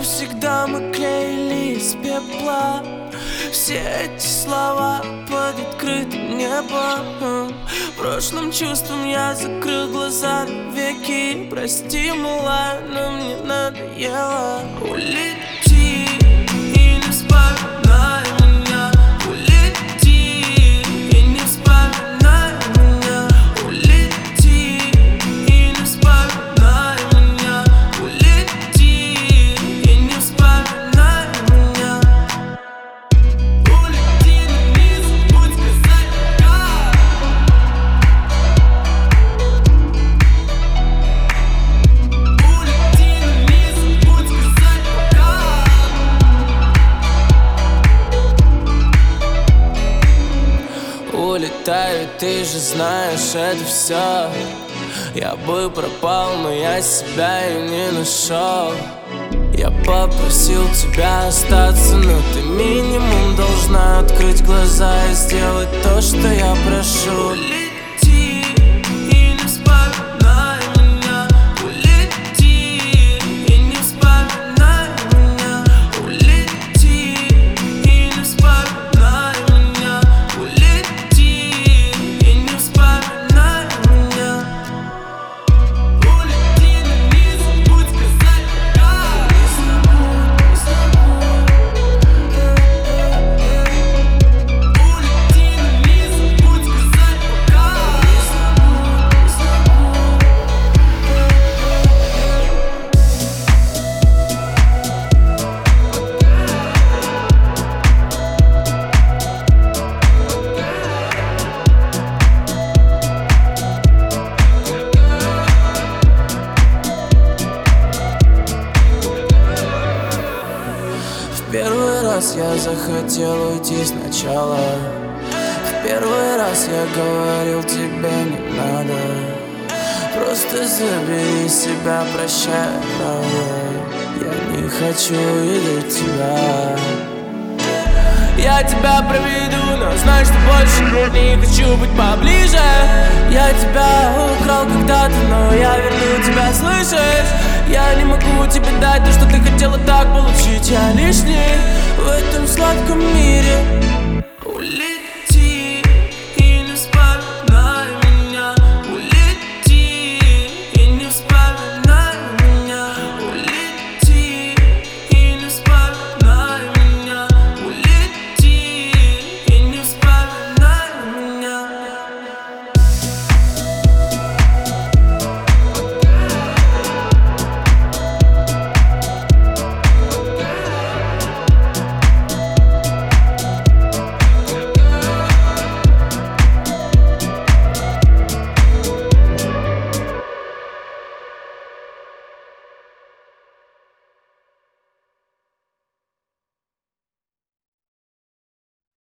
всегда мы клеили из пепла все эти слова под открытым небом. Прошлым чувством я закрыл глаза навеки. Прости, милая, но мне надоело. Улети и не вспоминай меня. Улети и не вспоминай меня. Улети и не вспоминай меня. Улети и не вспоминай меня. Улети, но не забудь сказать пока. Улети, но не забудь сказать пока. Улетаю, ты же знаешь, это все. Я бы пропал, но я себя и не нашел. Я попросил тебя остаться, но ты минимум должна открыть глаза и сделать то, что я прошу. Улети и не вспоминай меня. Улети и не вспоминай меня. Улети и не вспоминай меня. Улети и не вспоминай меня. Улети, но не забудь сказать пока. Улети, но не забудь сказать пока. В первый раз я захотел уйти сначала. В первый раз я говорил тебе не надо. Просто забери себя, прощай, правда. Я не хочу видеть тебя. Я тебя проведу, но знай, что больше не хочу быть поближе. Я тебя украл когда-то, но я верну тебя, слышишь? Я не могу тебе дать то, что ты хотела так получить. Я лишний в этом сладком мире.